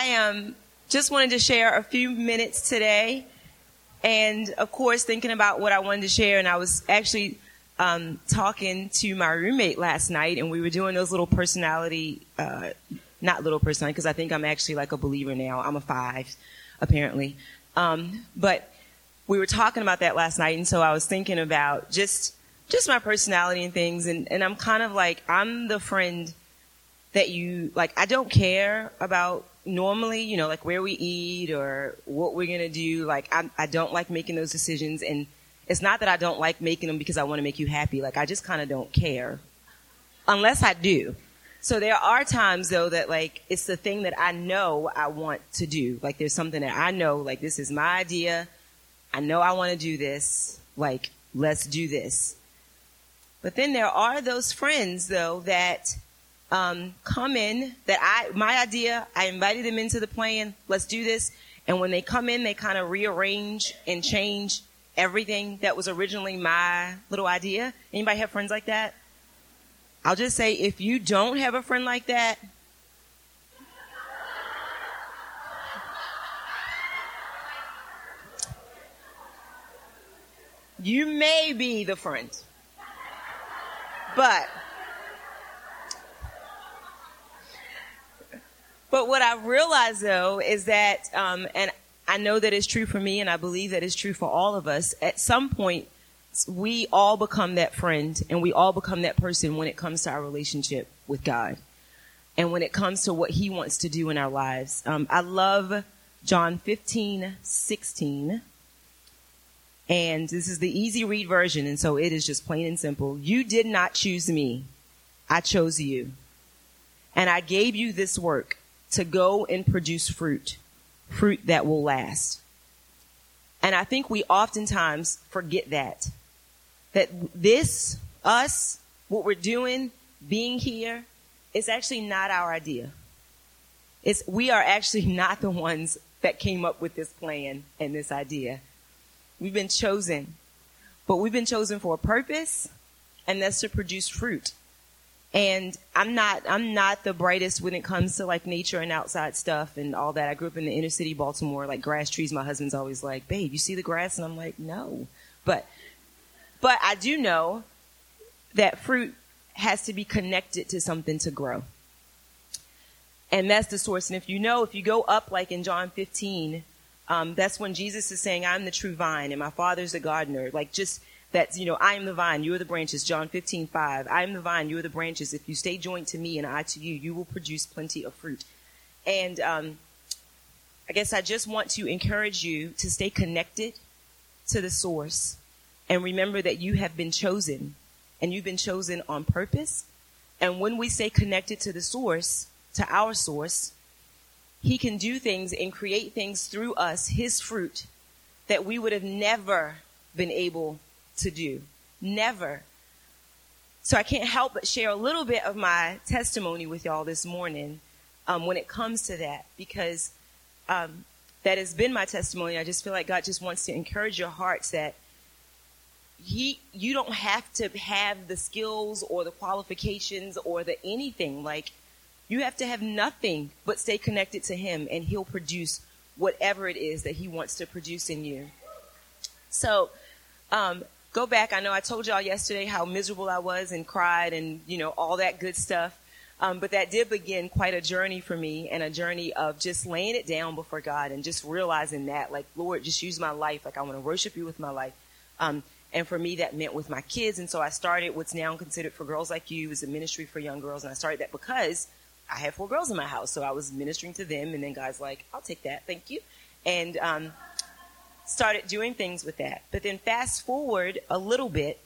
I just wanted to share a few minutes today. And, of course, thinking about what I wanted to share. And I was actually talking to my roommate last night. And we were doing those little personality, not little personality, because I think I'm actually like a believer now. I'm a 5, apparently. But we were talking about that last night. And so I was thinking about just my personality and things. And I'm kind of like, I'm the friend that you, like, I don't care about normally, you know, like where we eat or what we're going to do. Like, I don't like making those decisions. And it's not that I don't like making them because I want to make you happy. Like, I just kind of don't care unless I do. So there are times, though, that, like, it's the thing that I know I want to do. Like, there's something that I know, like, this is my idea. I know I want to do this. Like, let's do this. But then there are those friends, though, that come in, that my idea, I invited them into the plan, let's do this. And when they come in, they kind of rearrange and change everything that was originally my little idea. Anybody have friends like that? I'll just say, if you don't have a friend like that, you may be the friend. But what I realize, though, is that, and I know that it's true for me, and I believe that it's true for all of us, at some point, we all become that friend, and we all become that person when it comes to our relationship with God, and when it comes to what He wants to do in our lives. I love John 15:16, and this is the easy read version, and so it is just plain and simple. You did not choose me. I chose you. And I gave you this work to go and produce fruit that will last. And I think we oftentimes forget that this, us, what we're doing, being here, is actually not our idea. We are actually not the ones that came up with this plan and this idea. We've been chosen, but we've been chosen for a purpose, and that's to produce fruit. And I'm not the brightest when it comes to like nature and outside stuff and all that. I grew up in the inner city, Baltimore, like grass, trees. My husband's always like, babe, you see the grass? And I'm like, no. But I do know that fruit has to be connected to something to grow. And that's the source. And if you go up like in John 15, that's when Jesus is saying, I'm the true vine and my Father's the gardener. Like just that's, I am the vine, you are the branches. John 15:5. I am the vine, you are the branches. If you stay joined to me and I to you, you will produce plenty of fruit. And I guess I just want to encourage you to stay connected to the source and remember that you have been chosen, and you've been chosen on purpose. And when we stay connected to the source, to our source, He can do things and create things through us, His fruit, that we would have never been able to do. Never. So I can't help but share a little bit of my testimony with y'all this morning when it comes to that, because that has been my testimony. I just feel like God just wants to encourage your hearts that you don't have to have the skills or the qualifications or the anything. Like, you have to have nothing but stay connected to Him, and He'll produce whatever it is that He wants to produce in you. So, go back. I know I told y'all yesterday how miserable I was and cried and, all that good stuff. But that did begin quite a journey for me, and a journey of just laying it down before God and just realizing that, like, Lord, just use my life. Like, I want to worship you with my life. And for me, that meant with my kids. And so I started what's now considered For Girls Like You, is a ministry for young girls. And I started that because I had 4 girls in my house. So I was ministering to them. And then God's like, I'll take that. Thank you. And started doing things with that. But then fast forward a little bit,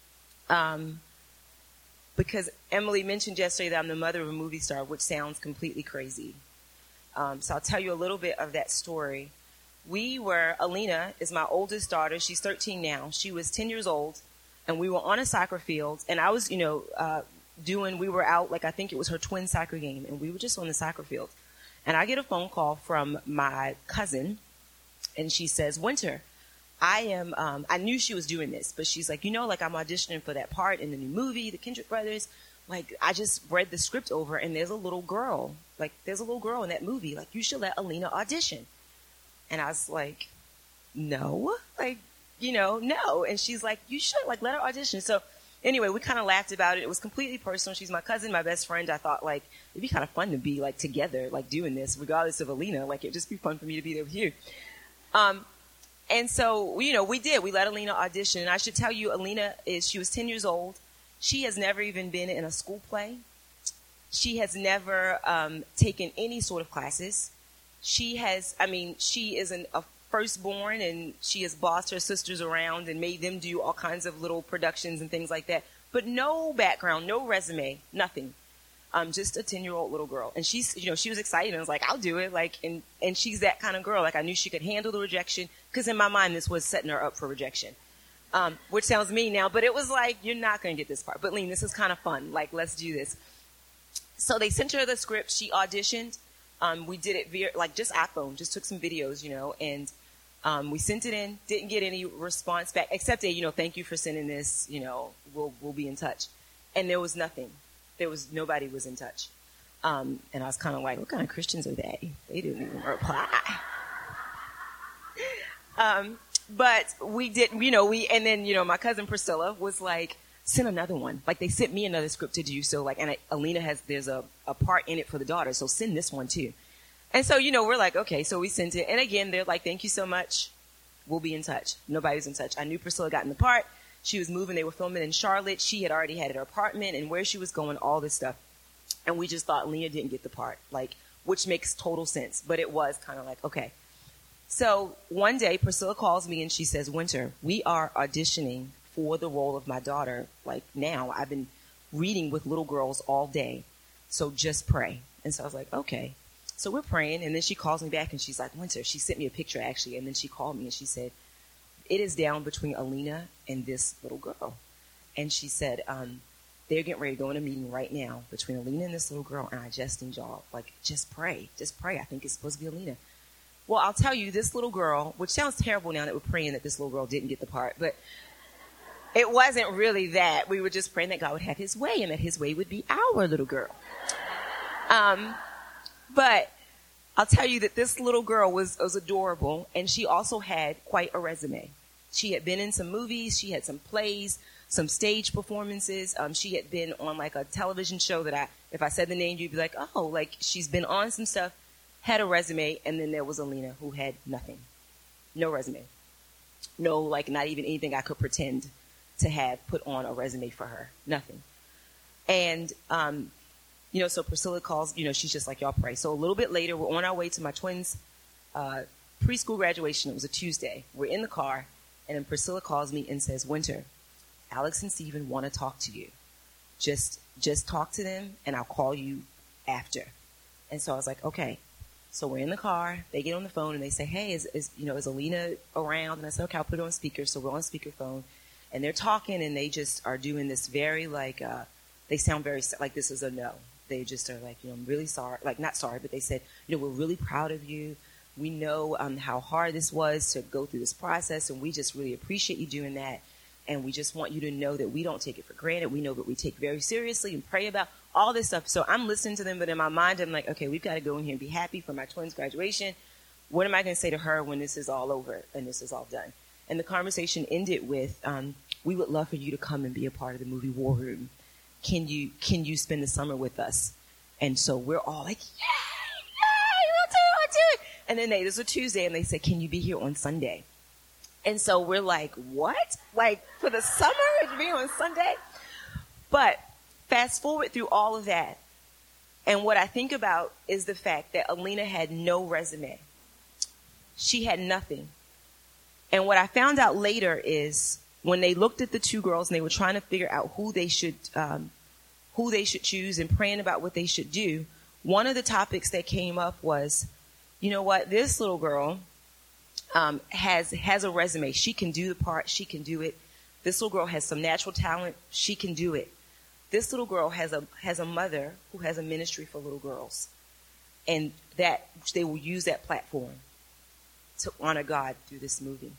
because Emily mentioned yesterday that I'm the mother of a movie star, which sounds completely crazy. So I'll tell you a little bit of that story. Alina is my oldest daughter. She's 13 now. She was 10 years old, and we were on a soccer field, and I was, we were out, like, I think it was her twin soccer game, and we were just on the soccer field. And I get a phone call from my cousin, and she says, Winter, I knew she was doing this, but she's like, I'm auditioning for that part in the new movie, The Kendrick Brothers. Like, I just read the script over, and there's a little girl like, there's a little girl in that movie. Like, you should let Alina audition. And I was like, no, like, no. And she's like, you should, like, let her audition. So anyway, we kind of laughed about it. It was completely personal. She's my cousin, my best friend. I thought, like, it'd be kind of fun to be, like, together, like, doing this, regardless of Alina. Like, it'd just be fun for me to be there with you. And so, we did. We let Alina audition. And I should tell you, she was 10 years old. She has never even been in a school play. She has never taken any sort of classes. She is a firstborn, and she has bossed her sisters around and made them do all kinds of little productions and things like that. But no background, no resume, nothing. Just a 10-year-old little girl. And she was excited. And I was like, I'll do it. Like, and she's that kind of girl. Like, I knew she could handle the rejection, because in my mind, this was setting her up for rejection. Which sounds mean now, but it was like, you're not going to get this part. But Lean, this is kind of fun. Like, let's do this. So they sent her the script. She auditioned. We did it via, like, just iPhone, just took some videos, and we sent it in, didn't get any response back, except a, thank you for sending this, we'll be in touch. And there was nothing. Nobody was in touch. And I was kind of like, what kind of Christians are they? They didn't even reply. But we did, and then, my cousin Priscilla was like, send another one. Like, they sent me another script to do. So, like, and Alina there's a part in it for the daughter. So send this one too. And so, we're like, okay, so we sent it. And again, they're like, thank you so much. We'll be in touch. Nobody was in touch. I knew Priscilla got in the part. She was moving. They were filming in Charlotte. She had already had her apartment and where she was going, all this stuff. And we just thought Alina didn't get the part, like, which makes total sense. But it was kind of like, okay. So one day, Priscilla calls me and she says, Winter, we are auditioning for the role of my daughter. Like, now I've been reading with little girls all day. So just pray. And so I was like, okay. So we're praying. And then she calls me back and she's like, Winter, she sent me a picture actually. And then she called me and she said, it is down between Alina and this little girl. And she said, they're getting ready to go in a meeting right now between Alina and this little girl. And I just enjoyed, like, just pray. Just pray. I think it's supposed to be Alina. Well, I'll tell you, this little girl, which sounds terrible now that we're praying that this little girl didn't get the part, but it wasn't really that. We were just praying that God would have his way and that his way would be our little girl. But I'll tell you that this little girl was adorable, and she also had quite a resume. She had been in some movies. She had some plays, some stage performances. She had been on, like, a television show that if I said the name, you'd be like, oh, like, she's been on some stuff, had a resume, and then there was Alina, who had nothing. No resume. No, like, not even anything I could pretend to have put on a resume for her. Nothing. And, so Priscilla calls, she's just like, y'all pray. So a little bit later, we're on our way to my twins' preschool graduation. It was a Tuesday. We're in the car, and then Priscilla calls me and says, Winter, Alex and Stephen want to talk to you. Just talk to them, and I'll call you after. And so I was like, okay. So we're in the car. They get on the phone, and they say, hey, is Alina around? And I said, okay, I'll put it on speaker. So we're on speakerphone, and they're talking, and they just are doing this very, like, they sound very, like, this is a no. They just are like, I'm really sorry. Like, not sorry, but they said, we're really proud of you. We know how hard this was to go through this process, and we just really appreciate you doing that. And we just want you to know that we don't take it for granted. We know that we take it very seriously and pray about all this stuff. So I'm listening to them, but in my mind, I'm like, okay, we've got to go in here and be happy for my twins' graduation. What am I going to say to her when this is all over and this is all done? And the conversation ended with, we would love for you to come and be a part of the movie War Room. Can you spend the summer with us? And so we're all like, yay, we'll do it. And then this was a Tuesday, and they said, can you be here on Sunday? And so we're like, what? Like, for the summer, to be on Sunday? But fast forward through all of that, and what I think about is the fact that Alina had no resume. She had nothing. And what I found out later is when they looked at the two girls and they were trying to figure out who they should choose and praying about what they should do, one of the topics that came up was, you know what, this little girl has a resume. She can do the part. She can do it. This little girl has some natural talent. She can do it. This little girl has a mother who has a ministry for little girls, and that they will use that platform to honor God through this movie.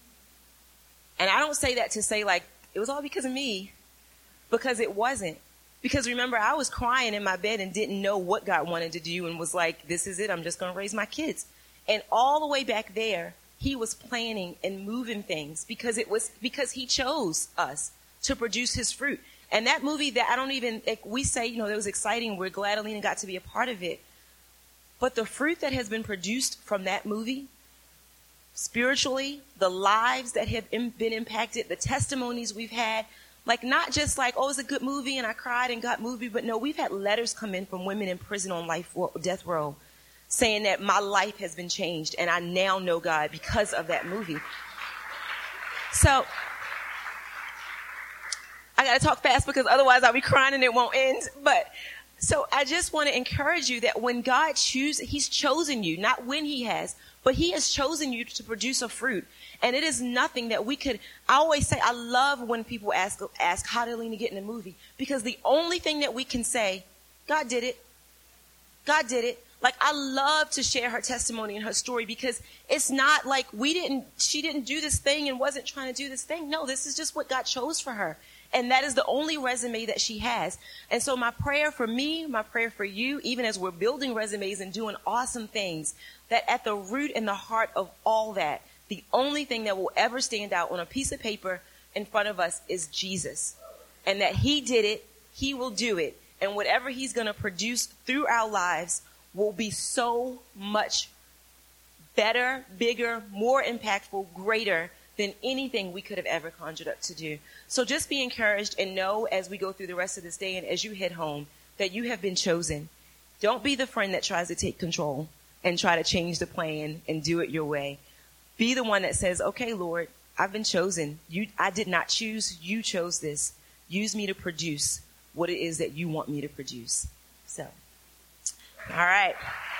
And I don't say that to say, like, it was all because of me, because it wasn't. Because remember, I was crying in my bed and didn't know what God wanted to do and was like, this is it. I'm just going to raise my kids. And all the way back there, he was planning and moving things because he chose us to produce his fruit. And that movie that we say, it was exciting. We're glad Alina got to be a part of it. But the fruit that has been produced from that movie, spiritually, the lives that have been impacted, the testimonies we've had, like not just like, oh, it's a good movie and I cried and got moved, but no, we've had letters come in from women in prison on death row saying that my life has been changed and I now know God because of that movie. So I got to talk fast because otherwise I'll be crying and it won't end. But so I just want to encourage you that when God chooses, he's chosen you, not when he has, but he has chosen you to produce a fruit. And it is nothing that I always say, I love when people ask how did Alina get in the movie? Because the only thing that we can say, God did it. God did it. Like, I love to share her testimony and her story because it's not like she didn't do this thing and wasn't trying to do this thing. No, this is just what God chose for her. And that is the only resume that she has. And so my prayer for me, my prayer for you, even as we're building resumes and doing awesome things, that at the root and the heart of all that, the only thing that will ever stand out on a piece of paper in front of us is Jesus. And that he did it, he will do it. And whatever he's going to produce through our lives will be so much better, bigger, more impactful, greater than anything we could have ever conjured up to do. So just be encouraged and know as we go through the rest of this day and as you head home that you have been chosen. Don't be the friend that tries to take control and try to change the plan and do it your way. Be the one that says, okay, Lord, I've been chosen. I did not choose. You chose this. Use me to produce what it is that you want me to produce. So, all right.